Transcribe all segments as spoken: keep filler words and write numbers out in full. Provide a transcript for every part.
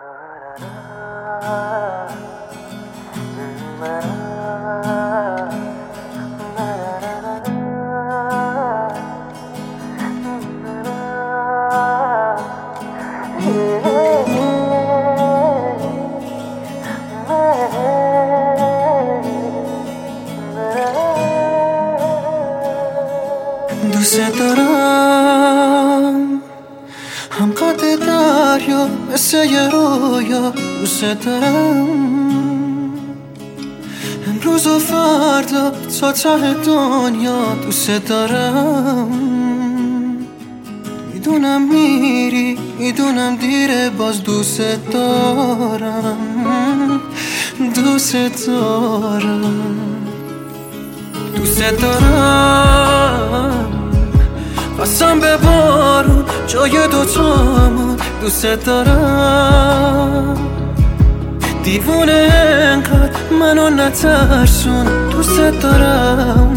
دوست دارم هم قد دریا مثل یه رویا، دوست دارم امروز و فردا تا ته دنیا، دوست دارم. میدونم میری، میدونم دیره، باز دوست دارم، دوست دارم، دوست دارم. قسم به بارون جای دوتامون، دوست دارم. دیوونه انقدر منو نترسون، دوست دارم.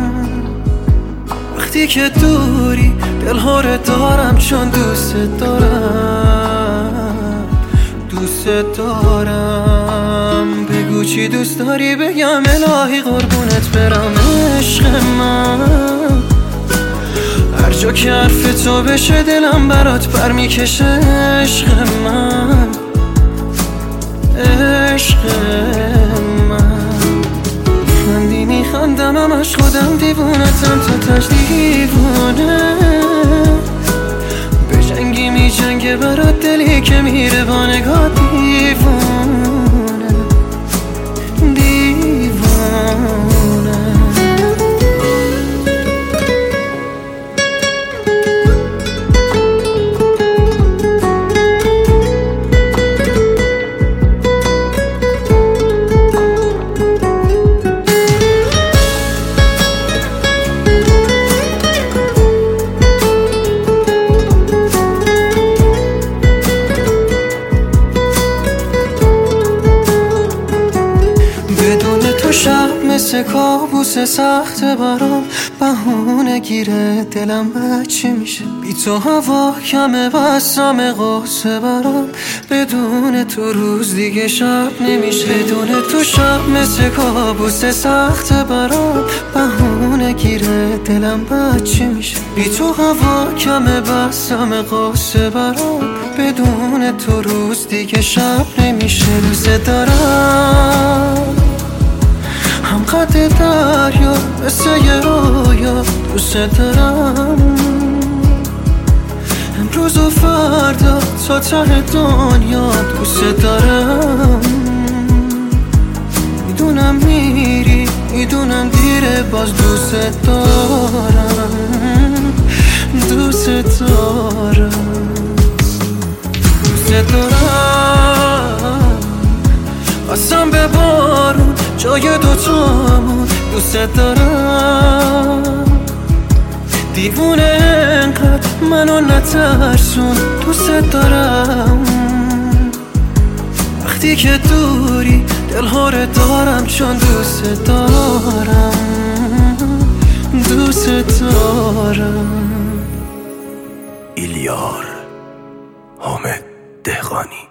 وقتی که دوری دلها رو دارم، چون دوست دارم، دوست دارم. بگو چی دوست داری بگم الهی قربونت برم. عشق من هر جا که حرف تو بشه دلم برات پر میکشه. عشق من، عشق من. خندی میخندم همش خودم دیوونتم، تو تش دیوونه. به جنگی میجنگه برات دلی که میره با نگاه دیوونه، دیوونه. شب مثل کابوس سخت برام، بهونه گیره دلم بچه میشه. بی تو هوا کمه بسم قاسه برام، بدون تو روز دیگه شب نمیشه. بدون تو شب مثل کابوس سخت برام، بهونه گیره دلم بچه میشه. بی تو هوا کمه بسم قاسه برام، بدون تو روز دیگه شب نمیشه. دوست دارم هم قد دریا مثل یه رویا، دوست دارم. امروز و فردا تا ته دنیا، دوست دارم. میدونم میری، میدونم دیره، باز دوست دارم، دوست دارم، دوست دارم. قسم به بارون جای دوتامون، دوست دارم. دیوونه انقدر منو نترسون، دوست دارم. وقتی که دوری دلها رو دارم، چون دوست دارم، دوست دارم. ایلیار حامد دهقانی.